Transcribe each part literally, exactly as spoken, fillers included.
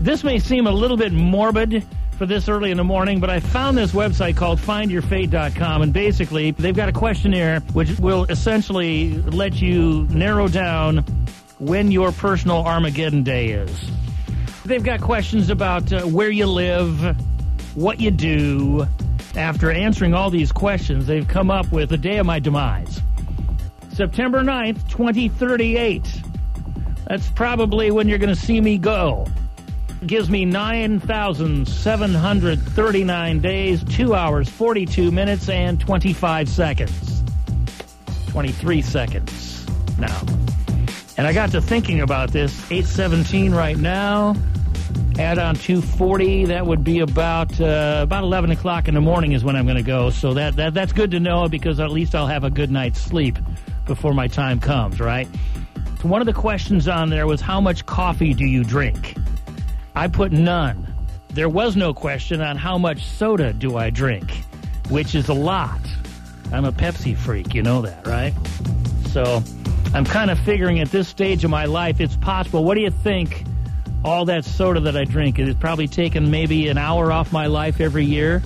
This may seem a little bit morbid for this early in the morning, but I found this website called find your fate dot com, and basically they've got a questionnaire which will essentially let you narrow down when your personal Armageddon day is. They've got questions about uh, where you live, what you do. After answering all these questions, they've come up with the day of my demise. September ninth, twenty thirty-eight. That's probably when you're going to see me go. Gives me nine thousand seven hundred thirty-nine days, two hours, forty-two minutes, and twenty-five seconds. twenty-three seconds now. And I got to thinking about this. eight seventeen right now. Add on two forty. That would be about uh, about eleven o'clock in the morning is when I'm going to go. So that, that that's good to know, because at least I'll have a good night's sleep before my time comes, right? So one of the questions on there was, how much coffee do you drink? I put none. There was no question on how much soda do I drink, which is a lot. I'm a Pepsi freak, you know that, right? So I'm kind of figuring at this stage of my life it's possible. What do you think all that soda that I drink is probably taken maybe an hour off my life every year?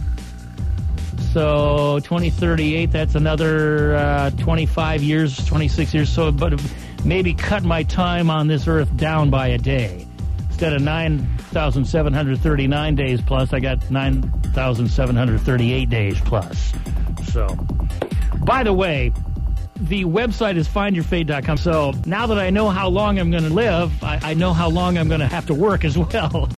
So twenty thirty-eight, that's another uh, twenty-five years, twenty-six years. So, but maybe cut my time on this earth down by a day. Instead of nine thousand seven hundred thirty-nine days plus, I got nine thousand seven hundred thirty-eight days plus. So, by the way, the website is find your fate dot com. So now that I know how long I'm going to live, I, I know how long I'm going to have to work as well.